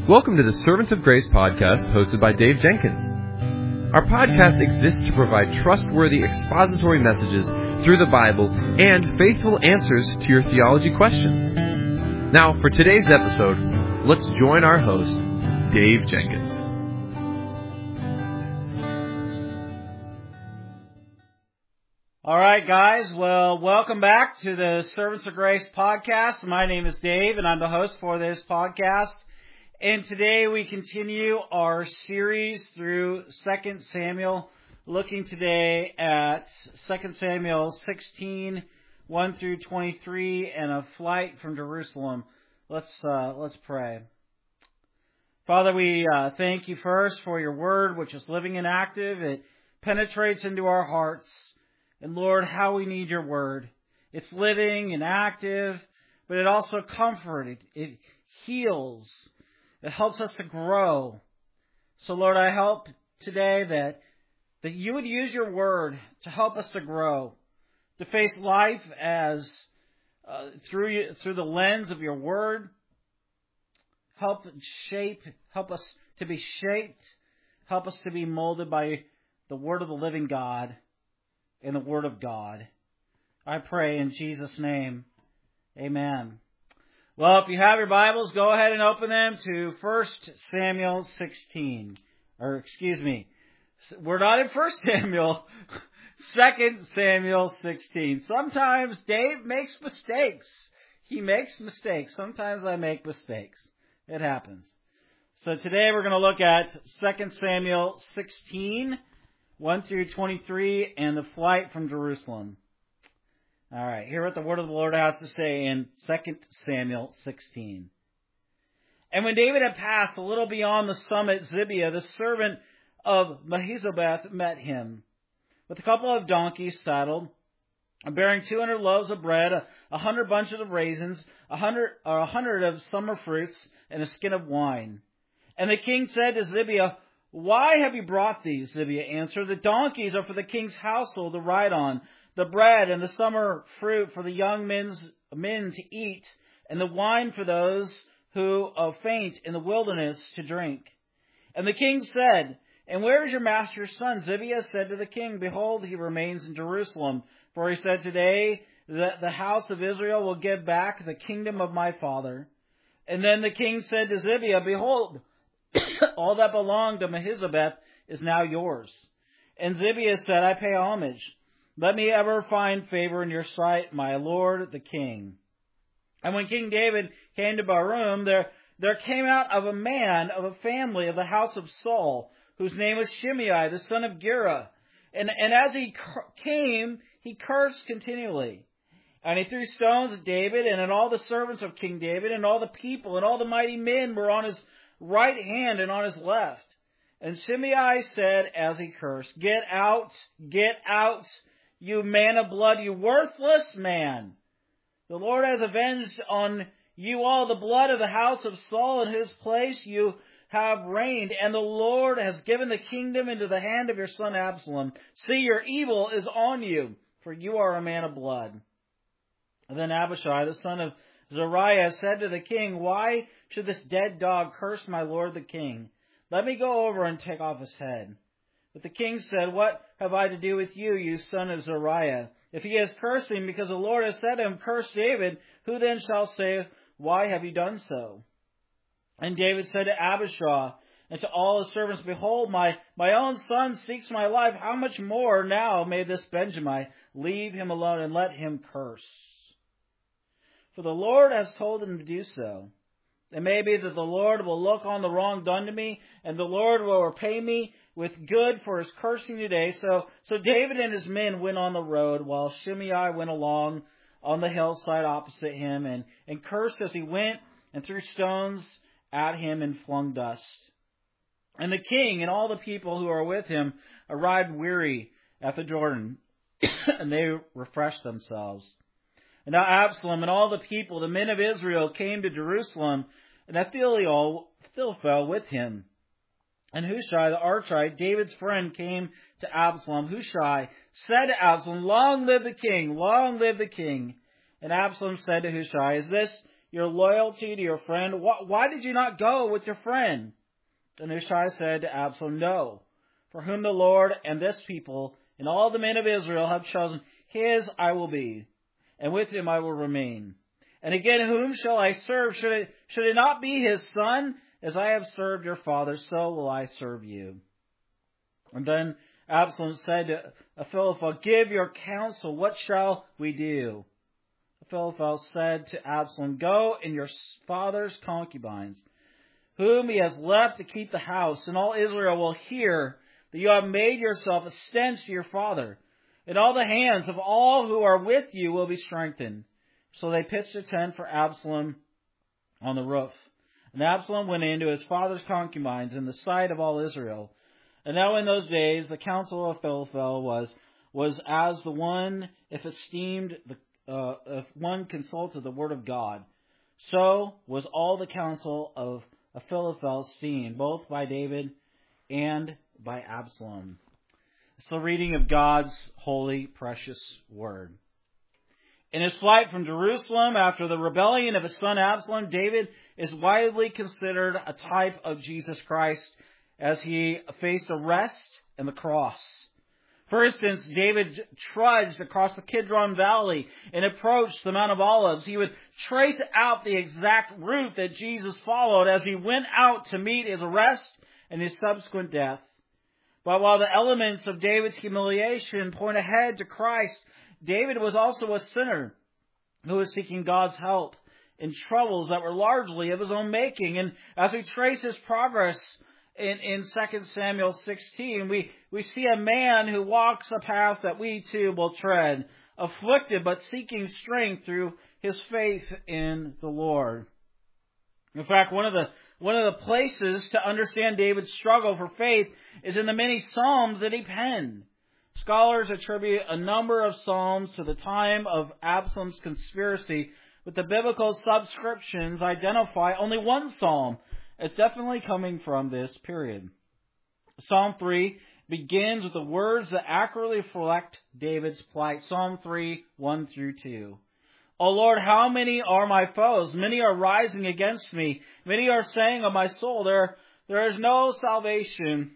Welcome to the Servants of Grace podcast hosted by Dave Jenkins. Our podcast exists to provide trustworthy expository messages through the Bible and faithful answers to your theology questions. Now, for today's episode, let's join our host, Dave Jenkins. All right, guys. Well, welcome back to the Servants of Grace podcast. My name is Dave, and I'm the host for this podcast. And today we continue our series through 2 Samuel, looking today at 2 Samuel 16, 1 through 23, and a flight from Jerusalem. Let's pray. Father, we thank you first for your word, which is living and active. It penetrates into our hearts. And Lord, how we need your word. It's living and active, but it also comforts. It heals. It helps us to grow. So Lord, I hope today that you would use your word to help us to grow, to face life as through the lens of your word. Help us to be shaped. Help us to be molded by the word of the living God. In the Word of God. I pray in Jesus' name. Amen. Well, if you have your Bibles, go ahead and open them to 1 Samuel 16. Or, excuse me, we're not in 1 Samuel, 2 Samuel 16. Sometimes Dave makes mistakes. He makes mistakes. Sometimes I make mistakes. It happens. So today we're going to look at 2 Samuel 16. 1 through 23, and the flight from Jerusalem. All right, hear what the word of the Lord has to say in 2 Samuel 16. And when David had passed a little beyond the summit, Zibiah, the servant of Mehizabeth, met him, with a couple of donkeys saddled, bearing 200 loaves of bread, 100 bunches of raisins, 100 of summer fruits, and a skin of wine. And the king said to Zibiah, "Why have you brought these?" Zibiah answered, "The donkeys are for the king's household to ride on, the bread and the summer fruit for the young men to eat, and the wine for those who faint in the wilderness to drink." And the king said, "And where is your master's son?" Zibiah said to the king, "Behold, he remains in Jerusalem. For he said today that the house of Israel will give back the kingdom of my father." And then the king said to Zibiah, "Behold, all that belonged to Mehizabeth is now yours." And Zibiah said, "I pay homage. Let me ever find favor in your sight, my lord the king." And when King David came to Barum, there came out of a man of a family of the house of Saul, whose name was Shimei, the son of Gera. And as he came, he cursed continually. And he threw stones at David and at all the servants of King David, and all the people, and all the mighty men were on his right hand and on his left. And Shimei said as he cursed, get out, you man of blood, you worthless man. The Lord has avenged on you all the blood of the house of Saul. In his place you have reigned, and the Lord has given the kingdom into the hand of your son Absalom. See, your evil is on you, for you are a man of blood." And then Abishai, the son of Zeruiah, said to the king, "Why should this dead dog curse my lord the king? Let me go over and take off his head." But the king said, "What have I to do with you, you son of Zeruiah? If he has cursed him because the Lord has said to him, 'Curse David,' who then shall say, 'Why have you done so?'" And David said to Abishai and to all his servants, "Behold, my own son seeks my life. How much more now may this Benjamin leave him alone and let him curse? For the Lord has told him to do so. It may be that the Lord will look on the wrong done to me, and the Lord will repay me with good for his cursing today." So David and his men went on the road, while Shimei went along on the hillside opposite him, and cursed as he went, and threw stones at him and flung dust. And the king and all the people who were with him arrived weary at the Jordan, and they refreshed themselves. And now Absalom and all the people, the men of Israel, came to Jerusalem, and Ahithophel with him. And Hushai the Archite, David's friend, came to Absalom. Hushai said to Absalom, "Long live the king! Long live the king!" And Absalom said to Hushai, "Is this your loyalty to your friend? Why did you not go with your friend? And Hushai said to Absalom, No, for whom the Lord and this people and all the men of Israel have chosen, his I will be, and with him I will remain. And again, whom shall I serve? Should it not be his son? As I have served your father, so will I serve you. And then Absalom said to Ahithophel, Give your counsel, what shall we do? Ahithophel said to Absalom, Go in your father's concubines, whom he has left to keep the house, and all Israel will hear that you have made yourself a stench to your father, and all the hands of all who are with you will be strengthened. So they pitched a tent for Absalom on the roof. And Absalom went into his father's concubines in the sight of all Israel. And now in those days the counsel of Ahithophel was as the one if one consulted the word of God. So was all the counsel of Ahithophel esteemed, both by David and by Absalom. It's the reading of God's holy, precious word. In his flight from Jerusalem after the rebellion of his son Absalom, David is widely considered a type of Jesus Christ as he faced arrest and the cross. For instance, David trudged across the Kidron Valley and approached the Mount of Olives. He would trace out the exact route that Jesus followed as he went out to meet his arrest and his subsequent death. But while the elements of David's humiliation point ahead to Christ, David was also a sinner who was seeking God's help in troubles that were largely of his own making. And as we trace his progress in 2 Samuel 16, we see a man who walks a path that we too will tread, afflicted but seeking strength through his faith in the Lord. In fact, one of the places to understand David's struggle for faith is in the many psalms that he penned. Scholars attribute a number of psalms to the time of Absalom's conspiracy, but the biblical subscriptions identify only one psalm as definitely coming from this period. Psalm 3 begins with the words that accurately reflect David's plight. Psalm 3, 1 through 2. O Lord, how many are my foes? Many are rising against me. Many are saying of my soul, there is no salvation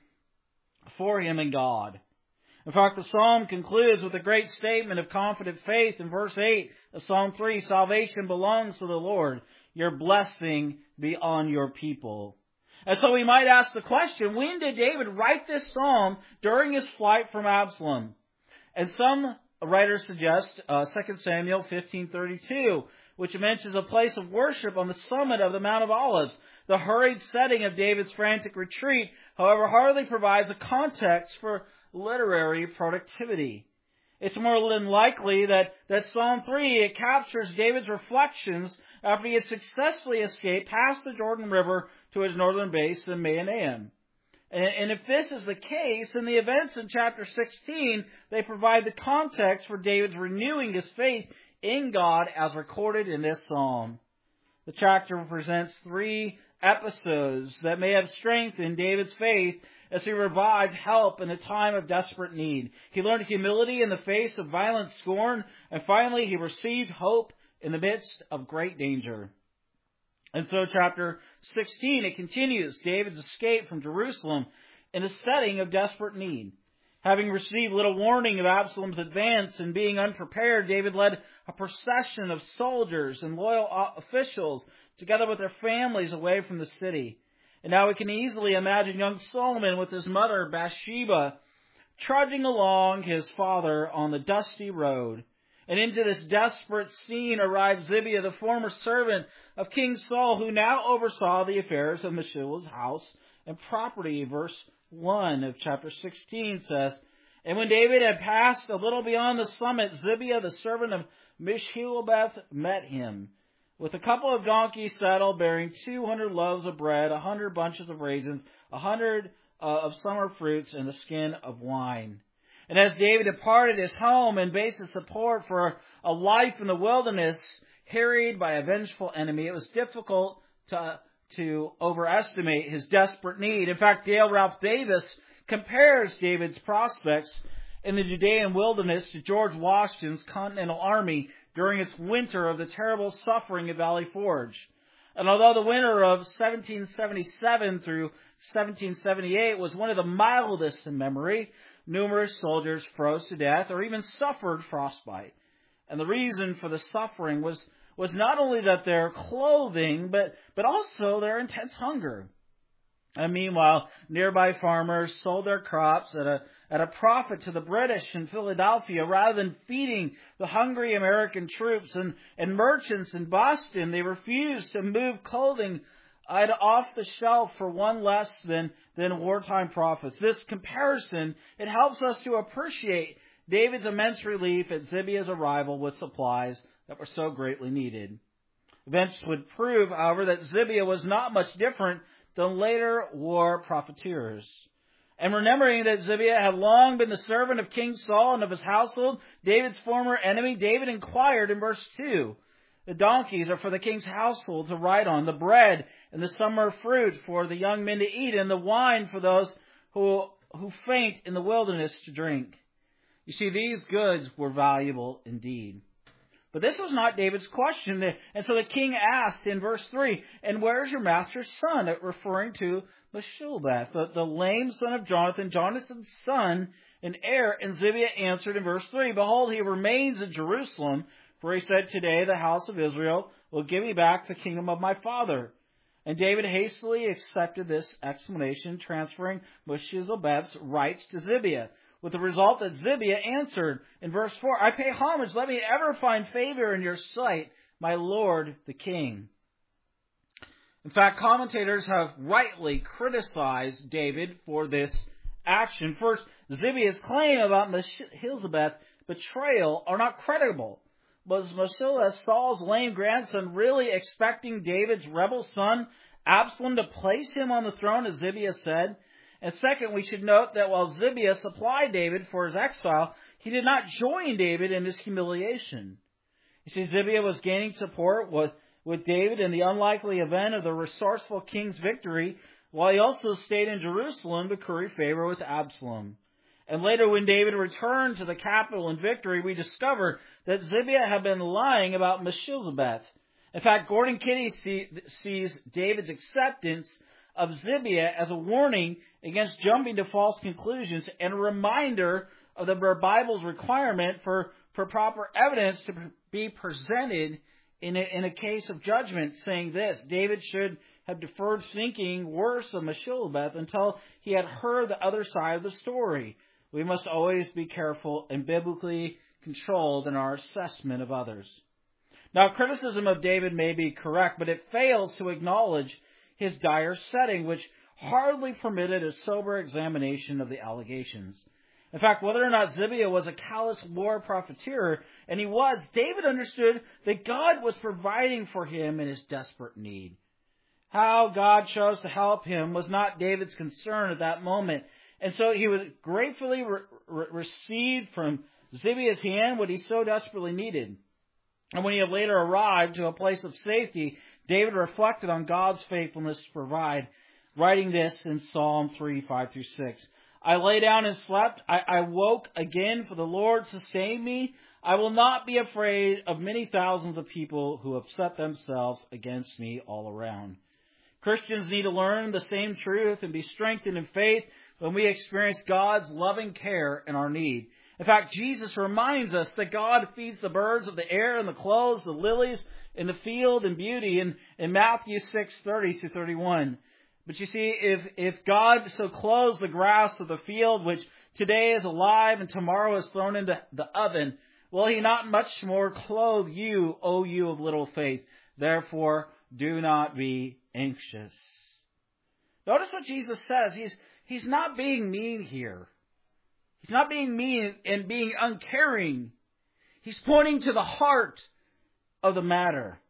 for him in God. In fact, the psalm concludes with a great statement of confident faith in verse 8 of Psalm 3. Salvation belongs to the Lord. Your blessing be on your people. And so we might ask the question, when did David write this psalm during his flight from Absalom? And some writers suggest 2 Samuel 15:32, which mentions a place of worship on the summit of the Mount of Olives. The hurried setting of David's frantic retreat, however, hardly provides a context for literary productivity. It's more than likely that Psalm 3, it captures David's reflections after he had successfully escaped past the Jordan River to his northern base in Mahanaim. And if this is the case, then the events in chapter 16, they provide the context for David's renewing his faith in God as recorded in this psalm. The chapter presents 3 episodes that may have strengthened David's faith as he revived help in a time of desperate need. He learned humility in the face of violent scorn, and finally he received hope in the midst of great danger. And so chapter 16, it continues David's escape from Jerusalem in a setting of desperate need. Having received little warning of Absalom's advance and being unprepared, David led a procession of soldiers and loyal officials together with their families away from the city. And now we can easily imagine young Solomon with his mother Bathsheba trudging along his father on the dusty road. And into this desperate scene arrived Zibiah, the former servant of King Saul, who now oversaw the affairs of Meshullah's house and property. Verse 1 of chapter 16 says, And when David had passed a little beyond the summit, Zibiah, the servant of Meshullemeth, met him, with a couple of donkeys saddled, bearing 200 loaves of bread, 100 bunches of raisins, 100 of summer fruits, and a skin of wine. And as David departed his home and base of support for a life in the wilderness, harried by a vengeful enemy, it was difficult to overestimate his desperate need. In fact, Dale Ralph Davis compares David's prospects in the Judean wilderness to George Washington's Continental Army during its winter of the terrible suffering at Valley Forge. And although the winter of 1777 through 1778 was one of the mildest in memory, numerous soldiers froze to death or even suffered frostbite. And the reason for the suffering was not only that their clothing, but also their intense hunger. And meanwhile, nearby farmers sold their crops at a profit to the British in Philadelphia rather than feeding the hungry American troops, and merchants in Boston, they refused to move clothing off the shelf for one less than wartime profits. This comparison, it helps us to appreciate David's immense relief at Zibia's arrival with supplies that were so greatly needed. Events would prove, however, that Zibia was not much different than later war profiteers. And remembering that Zibia had long been the servant of King Saul and of his household, David's former enemy, David inquired in verse 2, the donkeys are for the king's household to ride on, the bread and the summer fruit for the young men to eat, and the wine for those who faint in the wilderness to drink. You see, these goods were valuable indeed. But this was not David's question. And so the king asked in verse 3, and where's your master's son? Referring to Meshulbeth, the lame son of Jonathan, Jonathan's son and heir. And Zibia answered in verse 3, behold, he remains in Jerusalem, for he said, today the house of Israel will give me back the kingdom of my father. And David hastily accepted this explanation, transferring Meshulbeth's rights to Zibia, with the result that Zibia answered in verse 4, I pay homage, let me ever find favor in your sight, my lord the king. In fact, commentators have rightly criticized David for this action. First, Zibia's claim about Meshulbeth's betrayal are not credible. Was Meshulbeth, Saul's lame grandson, really expecting David's rebel son, Absalom, to place him on the throne, as Zibia said? And second, we should note that while Zibia supplied David for his exile, he did not join David in his humiliation. You see, Zibia was gaining support with David in the unlikely event of the resourceful king's victory, while he also stayed in Jerusalem to curry favor with Absalom. And later, when David returned to the capital in victory, we discovered that Zibia had been lying about Meshulbeth. In fact, Gordon Kitty sees David's acceptance of Zibia as a warning against jumping to false conclusions and a reminder of the Bible's requirement for proper evidence to be presented in a case of judgment, saying this, David should have deferred thinking worse of Meshulbeth until he had heard the other side of the story. We must always be careful and biblically controlled in our assessment of others. Now, criticism of David may be correct, but it fails to acknowledge his dire setting, which hardly permitted a sober examination of the allegations. In fact, whether or not Zibia was a callous war profiteer, and he was, David understood that God was providing for him in his desperate need. How God chose to help him was not David's concern at that moment, and so he was gratefully received from Zibia's hand what he so desperately needed. And when he had later arrived to a place of safety, David reflected on God's faithfulness to provide, writing this in Psalm 3, 5-6. I lay down and slept. I woke again, for the Lord sustained me. I will not be afraid of many thousands of people who have set themselves against me all around. Christians need to learn the same truth and be strengthened in faith when we experience God's loving care in our need. In fact, Jesus reminds us that God feeds the birds of the air and the clothes, the lilies in the field in beauty in Matthew 6:30-31. But you see, if God so clothes the grass of the field, which today is alive and tomorrow is thrown into the oven, will he not much more clothe you, O you of little faith? Therefore, do not be anxious. Notice what Jesus says. He's not being mean here. He's not being mean and being uncaring. He's pointing to the heart of the matter.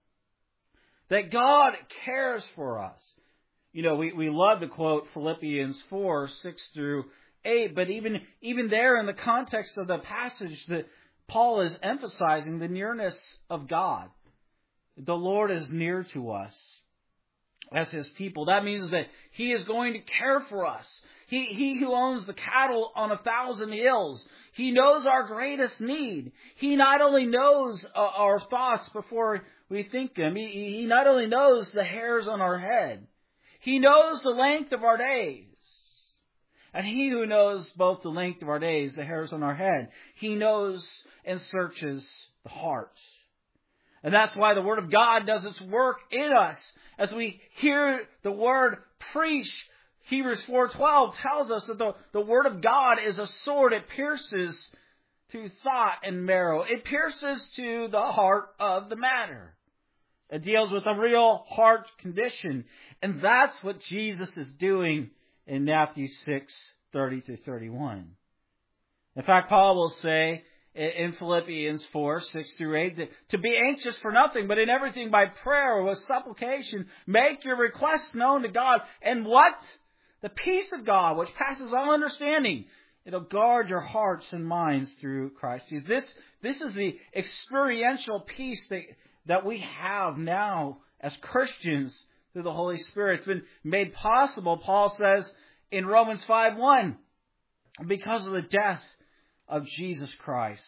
That God cares for us. You know, we love to quote Philippians 4, 6-8, but even there in the context of the passage that Paul is emphasizing the nearness of God. The Lord is near to us. as His people. That means that He is going to care for us. He who owns the cattle on 1,000 hills, He knows our greatest need. He not only knows our thoughts before we think them, He not only knows the hairs on our head, He knows the length of our days. And He who knows both the length of our days, the hairs on our head, He knows and searches the heart. And that's why the Word of God does its work in us. As we hear the Word preached, Hebrews 4:12 tells us that the Word of God is a sword. It pierces to thought and marrow. It pierces to the heart of the matter. It deals with a real heart condition. And that's what Jesus is doing in Matthew 6:30-31. In fact, Paul will say in Philippians 4:6-8, that to be anxious for nothing, but in everything by prayer with supplication, make your requests known to God. And what? The peace of God, which passes all understanding, it'll guard your hearts and minds through Christ Jesus. This is the experiential peace that we have now as Christians through the Holy Spirit. It's been made possible, Paul says in Romans 5:1, because of the death of Jesus Christ.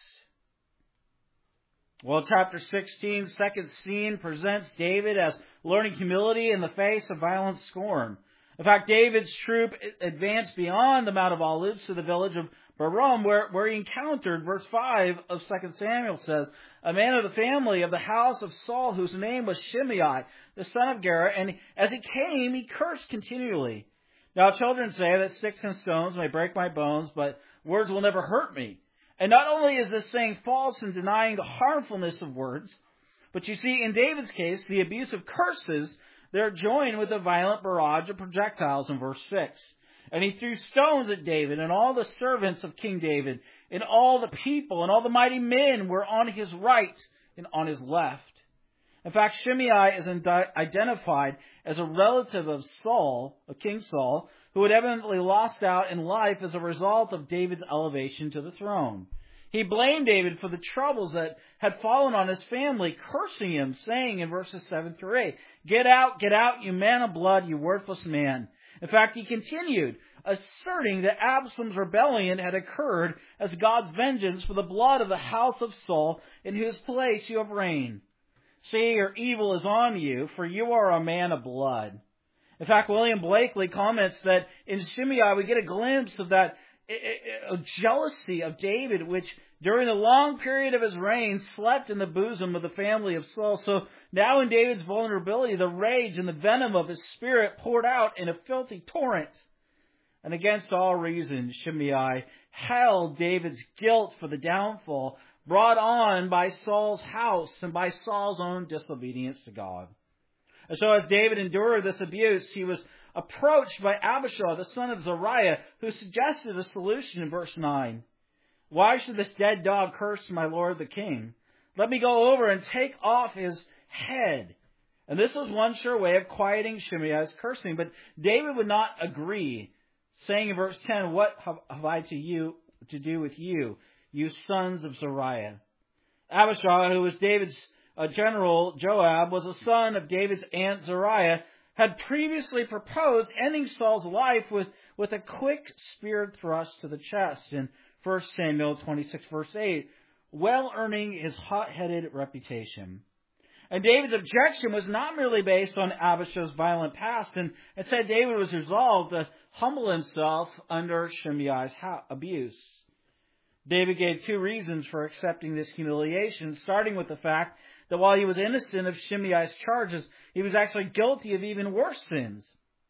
Well, chapter 16, second scene, presents David as learning humility in the face of violent scorn. In fact, David's troop advanced beyond the Mount of Olives to the village of Baram, where he encountered, verse 5 of 2 Samuel says, a man of the family of the house of Saul, whose name was Shimei, the son of Gera, and as he came, he cursed continually. Now children say that sticks and stones may break my bones, but words will never hurt me. And not only is this saying false and denying the harmfulness of words, but you see, in David's case, the abuse of curses, they're joined with a violent barrage of projectiles in verse 6. And he threw stones at David and all the servants of King David, and all the people and all the mighty men were on his right and on his left. In fact, Shimei is identified as a relative of Saul, of King Saul, who had evidently lost out in life as a result of David's elevation to the throne. He blamed David for the troubles that had fallen on his family, cursing him, saying in verses 7-8, get out, you man of blood, you worthless man. In fact, he continued, asserting that Absalom's rebellion had occurred as God's vengeance for the blood of the house of Saul, in whose place you have reigned. See, your evil is on you, for you are a man of blood. In fact, William Blakely comments that in Shimei we get a glimpse of that jealousy of David, which during the long period of his reign slept in the bosom of the family of Saul. So now in David's vulnerability, the rage and the venom of his spirit poured out in a filthy torrent. And against all reason, Shimei held David's guilt for the downfall brought on by Saul's house and by Saul's own disobedience to God. And so as David endured this abuse, he was approached by Abishai, the son of Zeruiah, who suggested a solution in verse 9. Why should this dead dog curse my lord the king? Let me go over and take off his head. And this was one sure way of quieting Shimei's cursing. But David would not agree, saying in verse 10, what have I to do with you, you sons of Zeruiah? Abishai, who was David's general, Joab, was a son of David's aunt Zeruiah, had previously proposed ending Saul's life with a quick spear thrust to the chest in 1 Samuel 26, verse 8, well earning his hot-headed reputation. And David's objection was not merely based on Abishai's violent past, and instead David was resolved to humble himself under Shimei's abuse. David gave two reasons for accepting this humiliation, starting with the fact that while he was innocent of Shimei's charges, he was actually guilty of even worse sins.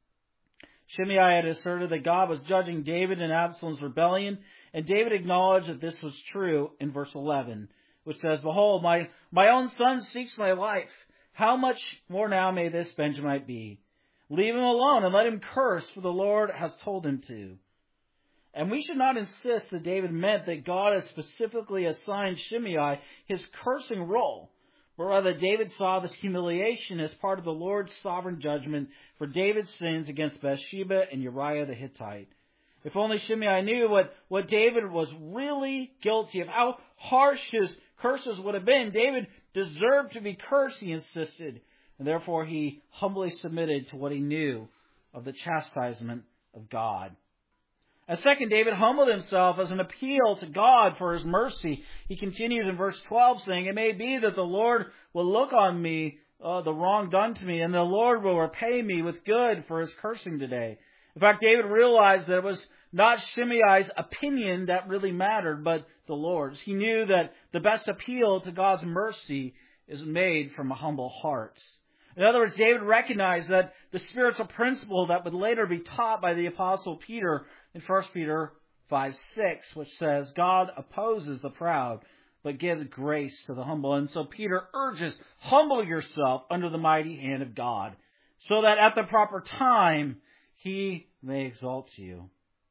Shimei had asserted that God was judging David and Absalom's rebellion, and David acknowledged that this was true in verse 11, which says, behold, my own son seeks my life. How much more now may this Benjamite be? Leave him alone and let him curse, for the Lord has told him to. And we should not insist that David meant that God has specifically assigned Shimei his cursing role, but rather David saw this humiliation as part of the Lord's sovereign judgment for David's sins against Bathsheba and Uriah the Hittite. If only Shimei knew what David was really guilty of, how harsh his curses would have been. David deserved to be cursed, he insisted. and therefore he humbly submitted to what he knew of the chastisement of God. And second, David humbled himself as an appeal to God for his mercy. He continues in verse 12 saying, "It may be that the Lord will look on me, the wrong done to me, and the Lord will repay me with good for his cursing today." In fact, David realized that it was not Shimei's opinion that really mattered, but the Lord's. He knew that the best appeal to God's mercy is made from a humble heart. In other words, David recognized that the spiritual principle that would later be taught by the Apostle Peter in 1 Peter 5:6, which says, "God opposes the proud, but gives grace to the humble." And so Peter urges, humble yourself under the mighty hand of God, so that at the proper time he may exalt you.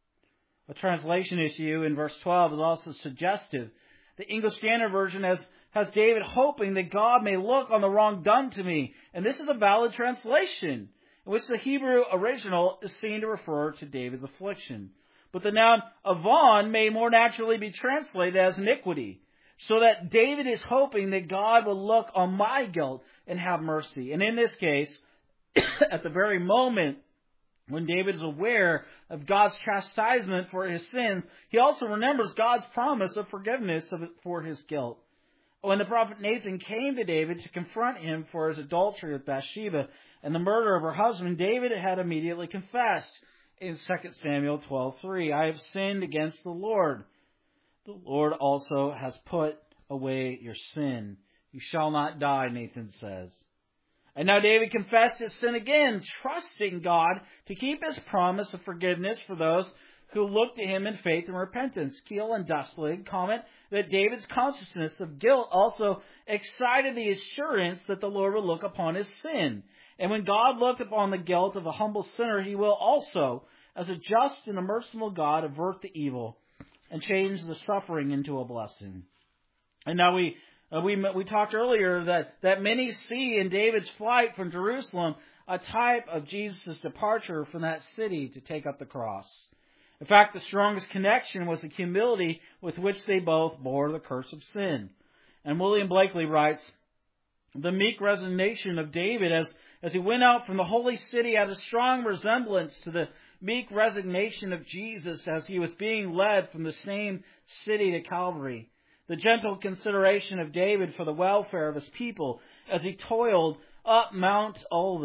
A translation issue in verse 12 is also suggestive. The English Standard Version has David hoping that God may look on the wrong done to me. And this is a valid translation, in which the Hebrew original is seen to refer to David's affliction. But the noun avon may more naturally be translated as iniquity, so that David is hoping that God will look on my guilt and have mercy. And in this case, at the very moment when David is aware of God's chastisement for his sins, he also remembers God's promise of forgiveness for his guilt. When the prophet Nathan came to David to confront him for his adultery with Bathsheba and the murder of her husband, David had immediately confessed in 2 Samuel 12:3, "I have sinned against the Lord. The Lord also has put away your sin. You shall not die," Nathan says. And now David confessed his sin again, trusting God to keep his promise of forgiveness for those who look to him in faith and repentance. Keel and Dustlig comment that David's consciousness of guilt also excited the assurance that the Lord will look upon his sin. And when God looked upon the guilt of a humble sinner, he will also, as a just and a merciful God, avert the evil and change the suffering into a blessing. And now we talked earlier that many see in David's flight from Jerusalem a type of Jesus' departure from that city to take up the cross. In fact, the strongest connection was the humility with which they both bore the curse of sin. And William Blakely writes, "The meek resignation of David as he went out from the holy city had a strong resemblance to the meek resignation of Jesus as he was being led from the same city to Calvary. The gentle consideration of David for the welfare of his people as he toiled up Mount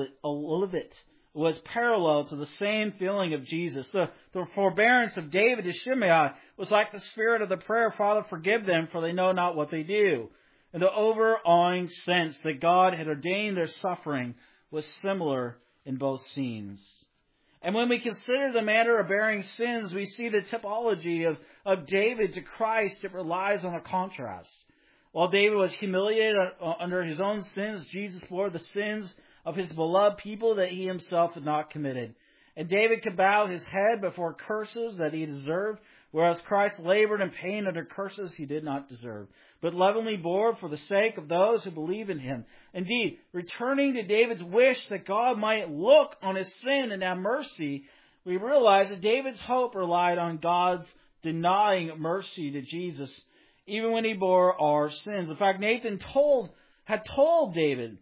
Olivet was parallel to the same feeling of Jesus. The forbearance of David to Shimei was like the spirit of the prayer, 'Father, forgive them, for they know not what they do.' And the overawing sense that God had ordained their suffering was similar in both scenes. And when we consider the manner of bearing sins, we see the typology of David to Christ. It relies on a contrast. While David was humiliated under his own sins, Jesus bore the sins of his beloved people that he himself had not committed. And David could bow his head before curses that he deserved, whereas Christ labored in pain under curses he did not deserve, but lovingly bore for the sake of those who believe in him. Indeed, returning to David's wish that God might look on his sin and have mercy, we realize that David's hope relied on God's denying mercy to Jesus, even when he bore our sins. In fact, Nathan had told David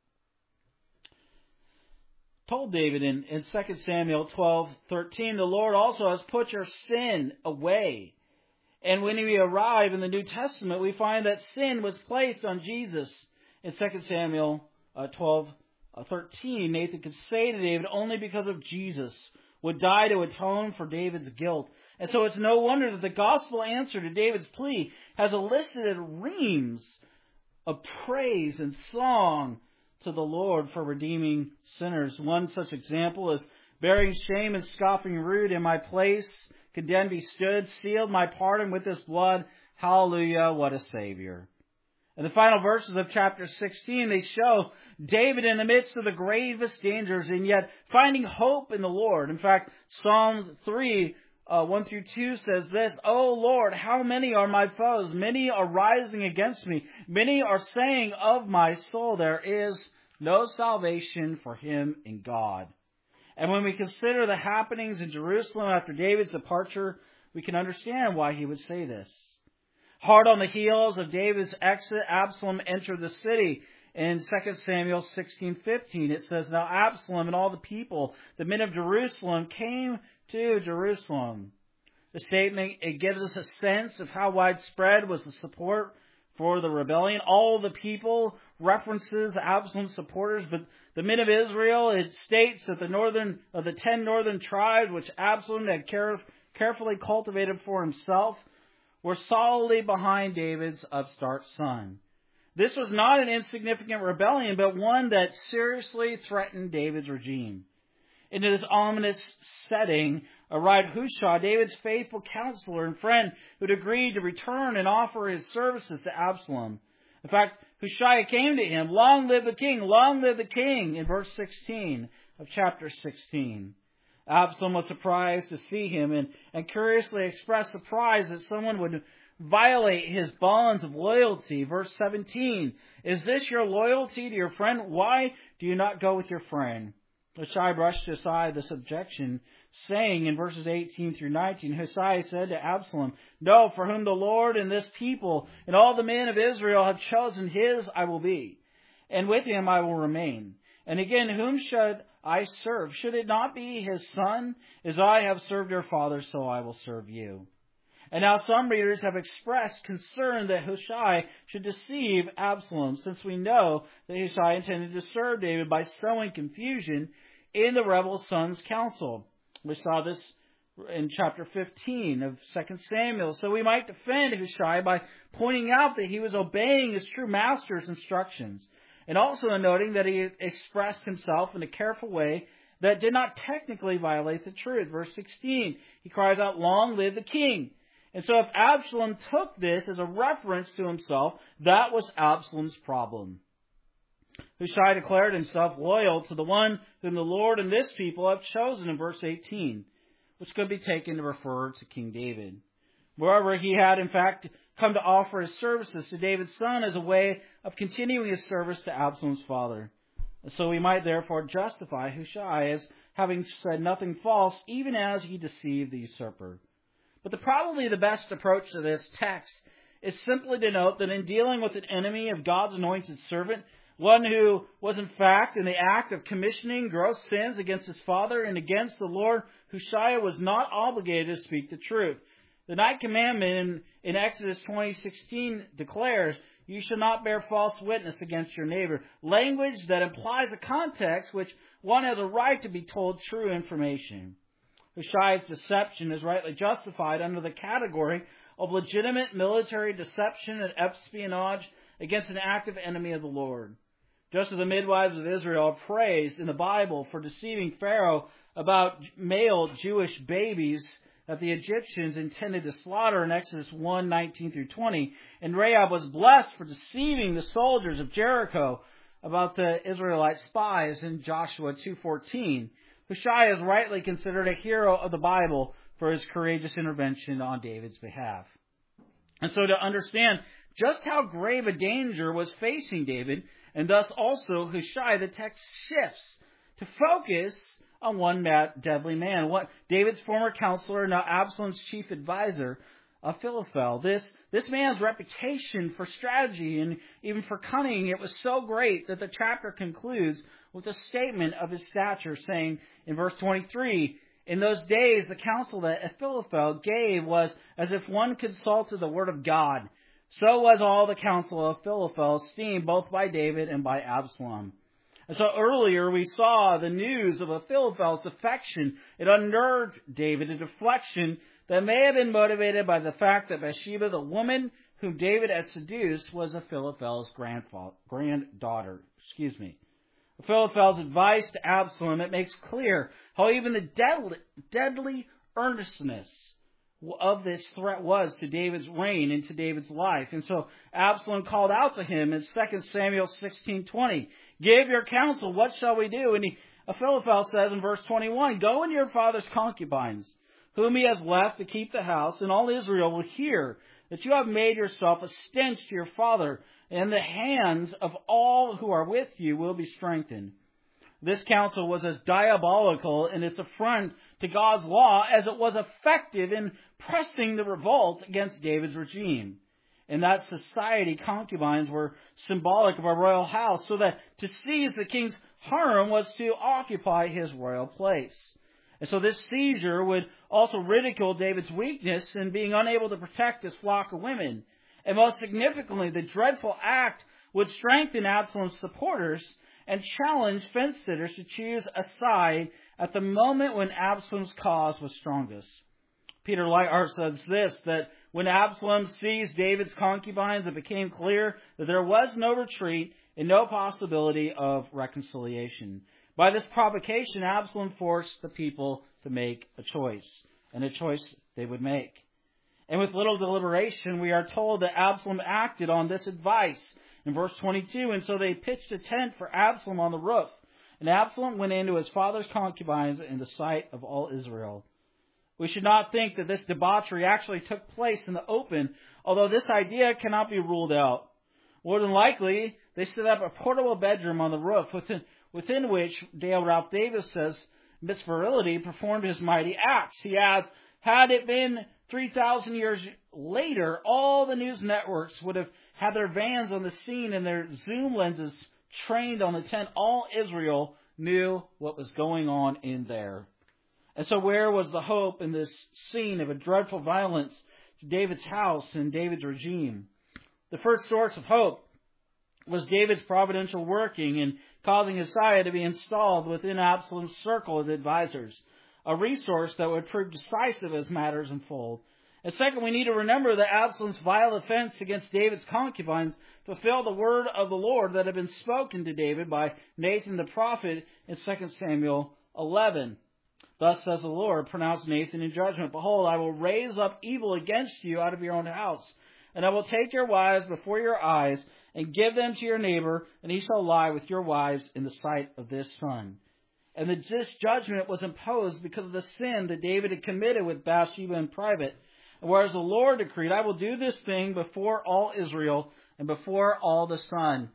in 2 Samuel 12:13, "The Lord also has put your sin away." And when we arrive in the New Testament, we find that sin was placed on Jesus. In 2 Samuel 12:13, Nathan could say to David, only because of Jesus would die to atone for David's guilt. And so it's no wonder that the gospel answer to David's plea has elicited reams of praise and song to the Lord for redeeming sinners. One such example is, "Bearing shame and scoffing rude in my place, condemned he stood, sealed my pardon with his blood. Hallelujah, what a Savior." In the final verses of chapter 16, they show David in the midst of the gravest dangers and yet finding hope in the Lord. In fact, Psalm 3, 1-2 says this, "O Lord, how many are my foes? Many are rising against me. Many are saying of my soul, there is no salvation for him in God." And when we consider the happenings in Jerusalem after David's departure, we can understand why he would say this. Hard on the heels of David's exit, Absalom entered the city. In 2 Samuel 16:15, it says, "Now Absalom and all the people, the men of Jerusalem, came to Jerusalem." The statement, it gives us a sense of how widespread was the support for the rebellion. All the people references Absalom's supporters, but the men of Israel, it states that the 10 northern tribes, which Absalom had carefully cultivated for himself, were solidly behind David's upstart son. This was not an insignificant rebellion, but one that seriously threatened David's regime. In this ominous setting arrived Hushai, David's faithful counselor and friend, who had agreed to return and offer his services to Absalom. In fact, Hushai came to him, "Long live the king, long live the king," in verse 16 of chapter 16. Absalom was surprised to see him and curiously expressed surprise that someone would violate his bonds of loyalty. Verse 17, "Is this your loyalty to your friend? Why do you not go with your friend?" Hushai brushed aside this objection, saying in verses 18 through 19, Hushai said to Absalom, "No, for whom the Lord and this people and all the men of Israel have chosen, his I will be, and with him I will remain. And again, whom should I serve? Should it not be his son? As I have served your father, so I will serve you." And now some readers have expressed concern that Hushai should deceive Absalom, since we know that Hushai intended to serve David by sowing confusion in the rebel son's council. We saw this in chapter 15 of 2 Samuel. So we might defend Hushai by pointing out that he was obeying his true master's instructions, and also noting that he expressed himself in a careful way that did not technically violate the truth. Verse 16, he cries out, "Long live the king." And so if Absalom took this as a reference to himself, that was Absalom's problem. Hushai declared himself loyal to the one whom the Lord and this people have chosen in verse 18, which could be taken to refer to King David. Moreover, he had in fact come to offer his services to David's son as a way of continuing his service to Absalom's father. And so we might therefore justify Hushai as having said nothing false, even as he deceived the usurper. But probably the best approach to this text is simply to note that in dealing with an enemy of God's anointed servant, one who was in fact in the act of commissioning gross sins against his father and against the Lord, Hushai was not obligated to speak the truth. The ninth commandment in Exodus 20:16 declares, "You shall not bear false witness against your neighbor," language that implies a context which one has a right to be told true information. Hushai's deception is rightly justified under the category of legitimate military deception and espionage against an active enemy of the Lord. Just as the midwives of Israel are praised in the Bible for deceiving Pharaoh about male Jewish babies that the Egyptians intended to slaughter in Exodus 1:19 through 20, and Rahab was blessed for deceiving the soldiers of Jericho about the Israelite spies in Joshua 2:14. Hushai is rightly considered a hero of the Bible for his courageous intervention on David's behalf. And so to understand just how grave a danger was facing David, and thus also Hushai, the text shifts to focus on one deadly man, David's former counselor, now Absalom's chief advisor, Ahithophel. This man's reputation for strategy and even for cunning, it was so great that the chapter concludes with a statement of his stature, saying in verse 23, "In those days the counsel that Ahithophel gave was as if one consulted the word of God. So was all the counsel of Ahithophel esteemed both by David and by Absalom." And so earlier we saw the news of Ahithophel's defection. It unnerved David, a deflection that may have been motivated by the fact that Bathsheba, the woman whom David had seduced, was Ahithophel's granddaughter. Ahithophel's advice to Absalom, it makes clear how even the deadly earnestness of this threat was to David's reign and to David's life. And so Absalom called out to him in 2 Samuel 16:20, "Give your counsel, what shall we do?" And Ahithophel says in verse 21, "Go into your father's concubines, whom he has left to keep the house, and all Israel will hear that you have made yourself a stench to your father, and the hands of all who are with you will be strengthened." This counsel was as diabolical in its affront to God's law as it was effective in pressing the revolt against David's regime. In that society, concubines were symbolic of a royal house, so that to seize the king's harem was to occupy his royal place. And so this seizure would also ridicule David's weakness in being unable to protect his flock of women. And most significantly, the dreadful act would strengthen Absalom's supporters and challenge fence-sitters to choose a side at the moment when Absalom's cause was strongest. Peter Leithart says this, that when Absalom seized David's concubines, it became clear that there was no retreat and no possibility of reconciliation. By this provocation, Absalom forced the people to make a choice, and a choice they would make. And with little deliberation, we are told that Absalom acted on this advice in verse 22, and so they pitched a tent for Absalom on the roof. And Absalom went into his father's concubines in the sight of all Israel. We should not think that this debauchery actually took place in the open, although this idea cannot be ruled out. More than likely, they set up a portable bedroom on the roof within which Dale Ralph Davis says Miss Virility performed his mighty acts. He adds, had it been 3,000 years later, all the news networks would have had their vans on the scene and their zoom lenses trained on the tent. All Israel knew what was going on in there. And so where was the hope in this scene of a dreadful violence to David's house and David's regime? The first source of hope was David's providential working in causing Isaiah to be installed within Absalom's circle of advisors, a resource that would prove decisive as matters unfold. And second, we need to remember that Absalom's vile offense against David's concubines fulfilled the word of the Lord that had been spoken to David by Nathan the prophet in 2 Samuel 11. Thus says the Lord, pronounced Nathan in judgment, behold, I will raise up evil against you out of your own house, and I will take your wives before your eyes, and give them to your neighbor, and he shall lie with your wives in the sight of this son. And this judgment was imposed because of the sin that David had committed with Bathsheba in private. And whereas the Lord decreed, I will do this thing before all Israel, and before all the sun.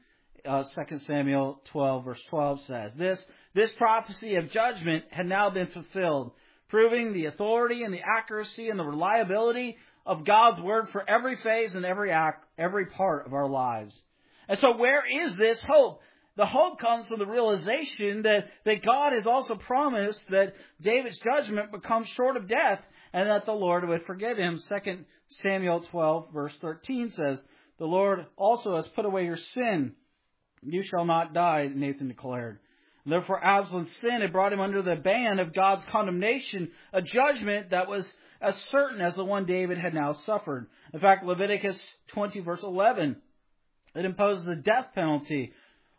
2 Samuel 12 verse 12 says, This prophecy of judgment had now been fulfilled, proving the authority and the accuracy and the reliability of God's word for every phase and every act, every part of our lives. And so where is this hope? The hope comes from the realization that God has also promised that David's judgment becomes short of death and that the Lord would forgive him. 2 Samuel 12 verse 13 says, The Lord also has put away your sin. You shall not die, Nathan declared. And therefore Absalom's sin had brought him under the ban of God's condemnation, a judgment that was as certain as the one David had now suffered. In fact, Leviticus 20 verse 11, it imposes a death penalty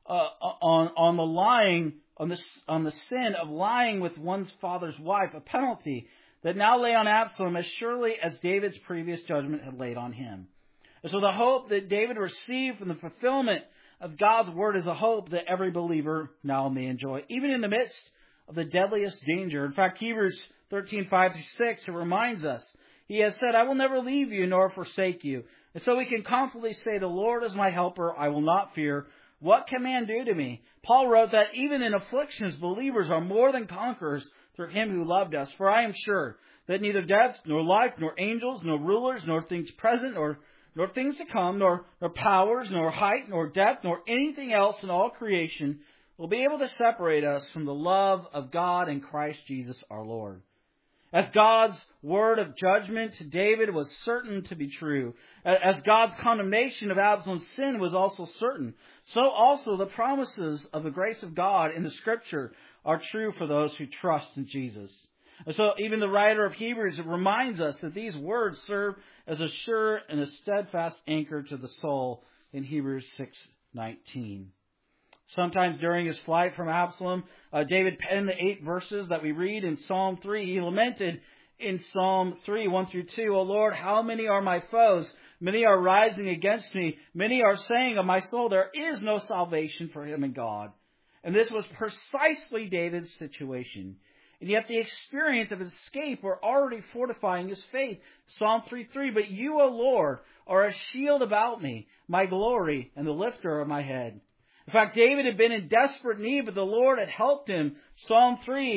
on the sin of lying with one's father's wife, a penalty that now lay on Absalom as surely as David's previous judgment had laid on him. And so the hope that David received from the fulfillment of God's word is a hope that every believer now may enjoy, even in the midst of the deadliest danger. In fact, Hebrews 13:5-6, it reminds us, He has said, I will never leave you nor forsake you. And so we can confidently say, the Lord is my helper, I will not fear. What can man do to me? Paul wrote that even in afflictions, believers are more than conquerors through Him who loved us. For I am sure that neither death, nor life, nor angels, nor rulers, nor things present, nor things to come, nor powers, nor height, nor depth, nor anything else in all creation will be able to separate us from the love of God in Christ Jesus our Lord. As God's word of judgment to David was certain to be true, as God's condemnation of Absalom's sin was also certain, so also the promises of the grace of God in the Scripture are true for those who trust in Jesus. And so even the writer of Hebrews reminds us that these words serve as a sure and a steadfast anchor to the soul in Hebrews 6:19. Sometimes during his flight from Absalom, David penned the 8 verses that we read in Psalm 3. He lamented in Psalm 3, 1-2, O Lord, how many are my foes? Many are rising against me. Many are saying of my soul, there is no salvation for him in God. And this was precisely David's situation. And yet the experience of his escape were already fortifying his faith. Psalm 3:3, but you, O Lord, are a shield about me, my glory, and the lifter of my head. In fact, David had been in desperate need, but the Lord had helped him. Psalm 3,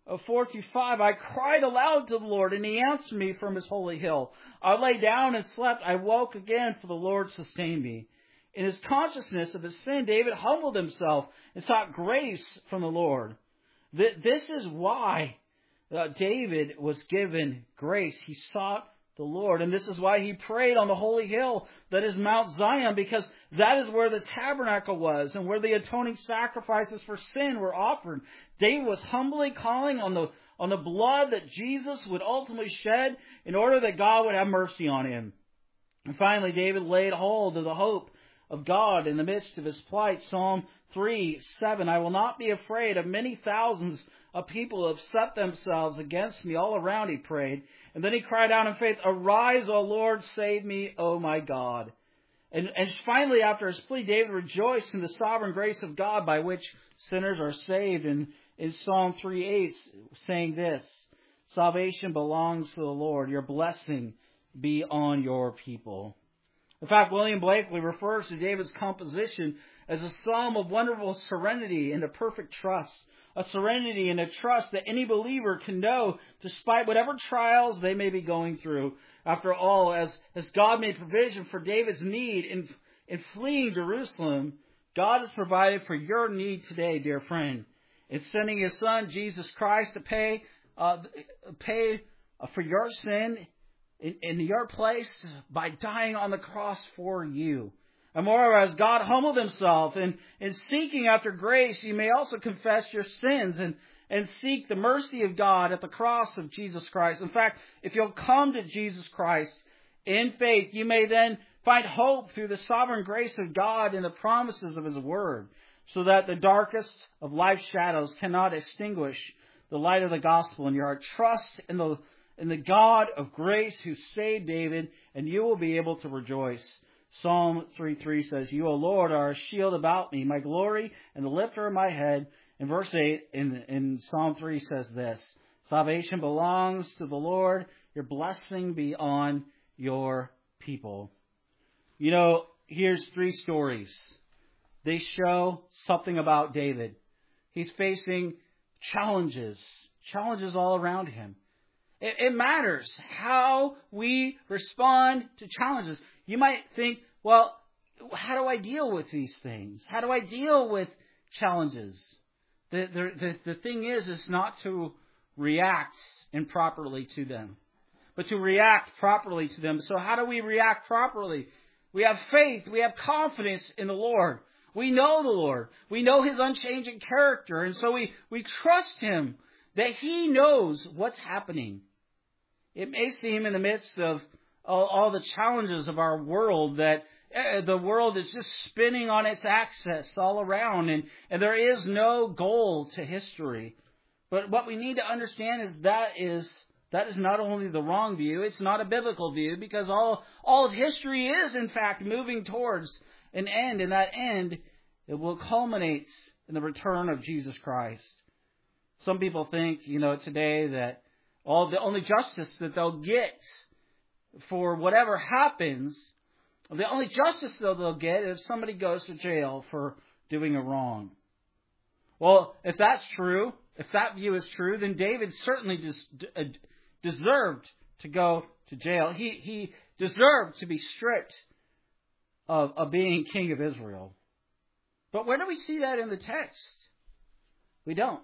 4-5, I cried aloud to the Lord, and He answered me from His holy hill. I lay down and slept. I woke again, for the Lord sustained me. In his consciousness of his sin, David humbled himself and sought grace from the Lord. This is why David was given grace. He sought the Lord. And this is why he prayed on the holy hill that is Mount Zion, because that is where the tabernacle was and where the atoning sacrifices for sin were offered. David was humbly calling on the blood that Jesus would ultimately shed in order that God would have mercy on him. And finally, David laid hold of the hope of God in the midst of his plight. Psalm 3:7, I will not be afraid of many thousands of people who have set themselves against me all around, he prayed. And then he cried out in faith, Arise, O Lord, save me, O my God. And finally, after his plea, David rejoiced in the sovereign grace of God by which sinners are saved. And in Psalm 3:8, saying this, Salvation belongs to the Lord. Your blessing be on your people. In fact, William Blakely refers to David's composition as a psalm of wonderful serenity and a perfect trust. A serenity and a trust that any believer can know despite whatever trials they may be going through. After all, as God made provision for David's need in fleeing Jerusalem, God has provided for your need today, dear friend, in sending His Son, Jesus Christ, to pay for your sin in your place by dying on the cross for you. And moreover, as God humbled Himself in seeking after grace, you may also confess your sins and seek the mercy of God at the cross of Jesus Christ. In fact, if you'll come to Jesus Christ in faith, you may then find hope through the sovereign grace of God and the promises of His Word, so that the darkest of life's shadows cannot extinguish the light of the gospel in your heart. Trust in the God of grace who saved David, and you will be able to rejoice. Psalm 3:3 says, You, O Lord, are a shield about me, my glory and the lifter of my head. And verse 8 in Psalm 3 says this, Salvation belongs to the Lord. Your blessing be on your people. You know, here's 3 stories. They show something about David. He's facing challenges all around him. It matters how we respond to challenges. You might think, well, how do I deal with these things? How do I deal with challenges? The thing is not to react improperly to them, but to react properly to them. So how do we react properly? We have faith. We have confidence in the Lord. We know the Lord. We know His unchanging character. And so we trust Him that He knows what's happening. It may seem in the midst of all the challenges of our world that the world is just spinning on its axis all around, and there is no goal to history. But what we need to understand is that is not only the wrong view, it's not a biblical view, because all of history is in fact moving towards an end, and that end, it will culminate in the return of Jesus Christ. Some people think, today that the only justice that they'll get for whatever happens, the only justice they'll get is if somebody goes to jail for doing a wrong. Well, if that's true, if that view is true, then David certainly deserved to go to jail. He deserved to be stripped of being king of Israel. But where do we see that in the text? We don't.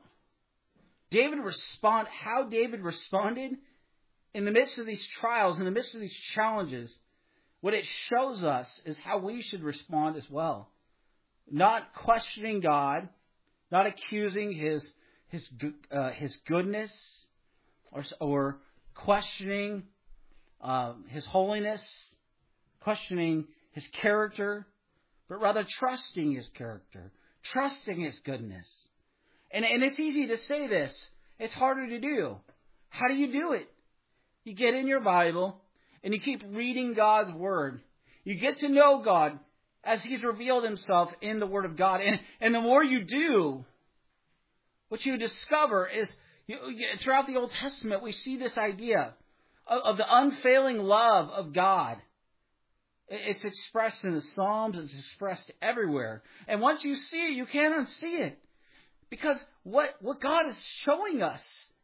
How David responded in the midst of these trials, in the midst of these challenges, what it shows us is how we should respond as well. Not questioning God, not accusing His goodness, or questioning His holiness, questioning His character, but rather trusting His character, trusting His goodness. And it's easy to say this. It's harder to do. How do you do it? You get in your Bible and you keep reading God's Word. You get to know God as He's revealed Himself in the Word of God. And the more you do, what you discover is, throughout the Old Testament, we see this idea of the unfailing love of God. It's expressed in the Psalms. It's expressed everywhere. And once you see it, you can't unsee it. Because what God is showing us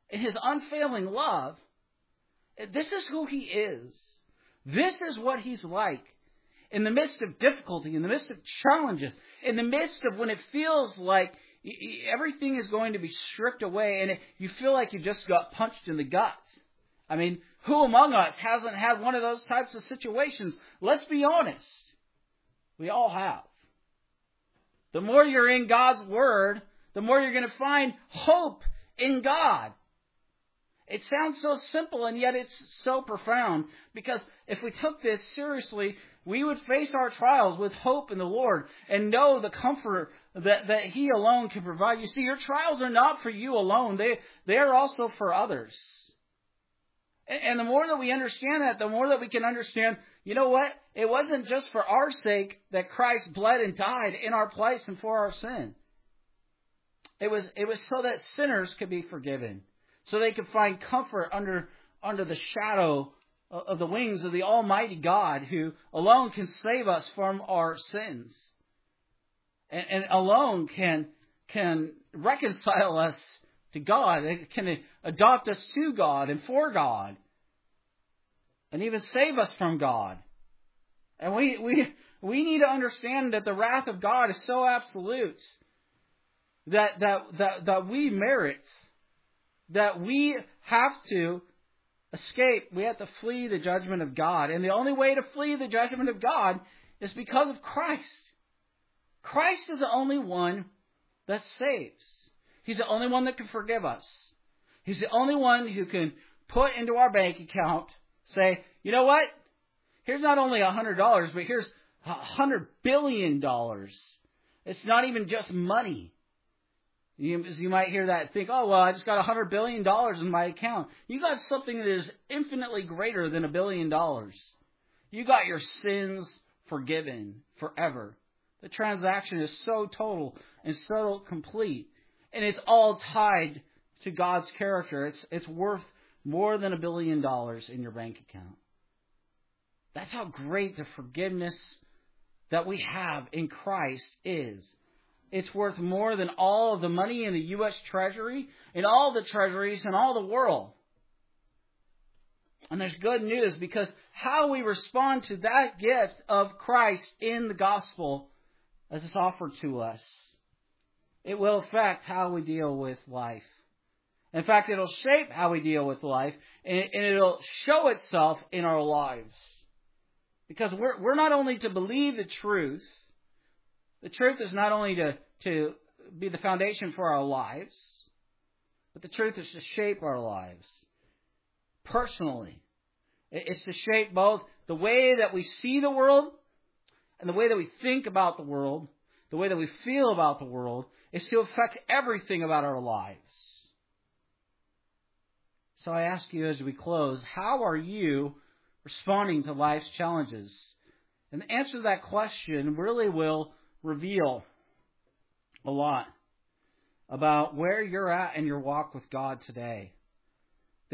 in His unfailing love, this is who He is. This is what He's like. In the midst of difficulty, in the midst of challenges, in the midst of when it feels like everything is going to be stripped away and you feel like you just got punched in the guts. I mean, who among us hasn't had one of those types of situations? Let's be honest. We all have. The more you're in God's Word, the more you're going to find hope in God. It sounds so simple, and yet it's so profound, because if we took this seriously, we would face our trials with hope in the Lord and know the comfort that He alone can provide. You see, your trials are not for you alone. They are also for others. And the more that we understand that, the more that we can understand, you know what? It wasn't just for our sake that Christ bled and died in our place and for our sin. It was so that sinners could be forgiven, so they could find comfort under the shadow of the wings of the Almighty God, who alone can save us from our sins, and alone can reconcile us to God, and can adopt us to God and for God, and even save us from God. And we need to understand that the wrath of God is so absolute that we merit, that we have to escape. We have to flee the judgment of God. And the only way to flee the judgment of God is because of Christ. Christ is the only one that saves. He's the only one that can forgive us. He's the only one who can put into our bank account, say, you know what? Here's not only $100, but here's $100 billion. It's not even just money. You might hear that and think, oh, well, I just got $100 billion in my account. You got something that is infinitely greater than $1 billion. You got your sins forgiven forever. The transaction is so total and so complete. And it's all tied to God's character. It's worth more than $1 billion in your bank account. That's how great the forgiveness that we have in Christ is. It's worth more than all of the money in the U.S. Treasury and all the treasuries in all the world. And there's good news, because how we respond to that gift of Christ in the gospel as it's offered to us, it will affect how we deal with life. In fact, it'll shape how we deal with life, and it'll show itself in our lives. Because we're not only to believe the truth is not only to be the foundation for our lives, but the truth is to shape our lives personally. It's to shape both the way that we see the world and the way that we think about the world, the way that we feel about the world. Is to affect everything about our lives. So I ask you as we close, how are you responding to life's challenges? And the answer to that question really will reveal a lot about where you're at in your walk with God today. The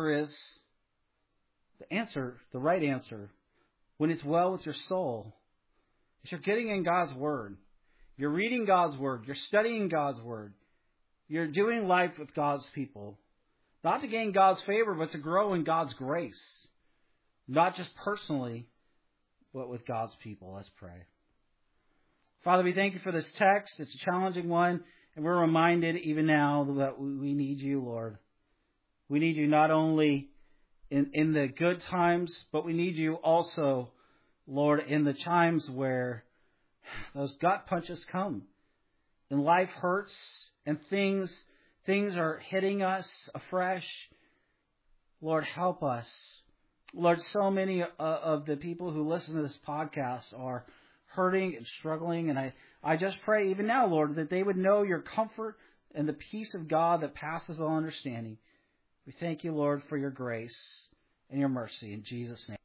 right answer, when it's well with your soul, is you're getting in God's Word. You're reading God's Word. You're studying God's Word. You're doing life with God's people. Not to gain God's favor, but to grow in God's grace. Not just personally, but with God's people. Let's pray. Father, we thank you for this text. It's a challenging one, and we're reminded even now that we need you, Lord. We need you not only in the good times, but we need you also, Lord, in the times where those gut punches come and life hurts and things are hitting us afresh. Lord, help us. Lord, so many of the people who listen to this podcast are hurting and struggling, and I just pray even now, Lord, that they would know your comfort and the peace of God that passes all understanding. We thank you, Lord, for your grace and your mercy. In Jesus' name.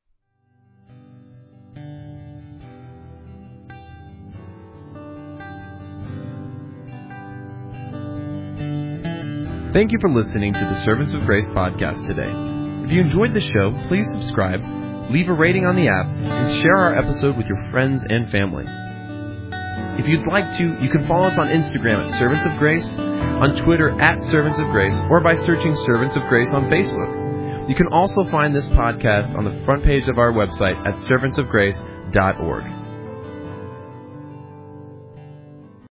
Thank you for listening to the Servants of Grace podcast today. If you enjoyed the show, please subscribe, leave a rating on the app, and share our episode with your friends and family. If you'd like to, you can follow us on Instagram at Servants of Grace, on Twitter at Servants of Grace, or by searching Servants of Grace on Facebook. You can also find this podcast on the front page of our website at servantsofgrace.org.